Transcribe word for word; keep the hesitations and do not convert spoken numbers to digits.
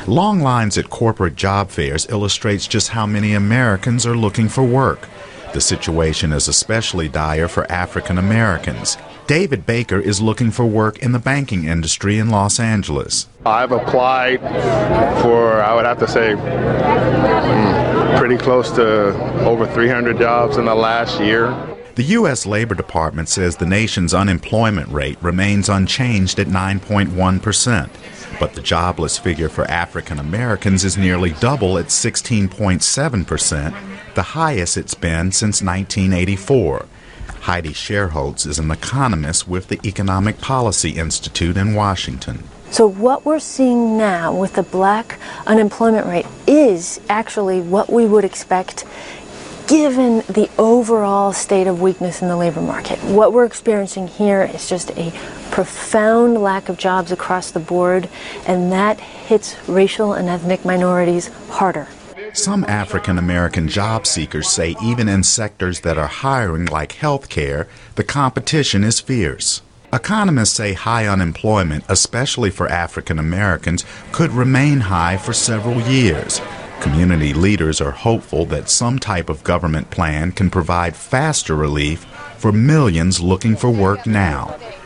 Long lines at corporate job fairs illustrates just how many Americans are looking for work. The situation is especially dire for African Americans. David Baker is looking for work in the banking industry in Los Angeles. I've applied for, I would have to say, mm, pretty close to over three hundred jobs in the last year. The U S Labor Department says the nation's unemployment rate remains unchanged at nine point one percent, but the jobless figure for African Americans is nearly double at sixteen point seven percent, the highest it's been since nineteen eighty-four. Heidi Sherholtz is an economist with the Economic Policy Institute in Washington. So what we're seeing now with the black unemployment rate is actually what we would expect given the overall state of weakness in the labor market. What we're experiencing here is just a profound lack of jobs across the board, and that hits racial and ethnic minorities harder. Some African American job seekers say even in sectors that are hiring, like healthcare, the competition is fierce. Economists say high unemployment, especially for African Americans, could remain high for several years. Community leaders are hopeful that some type of government plan can provide faster relief for millions looking for work now.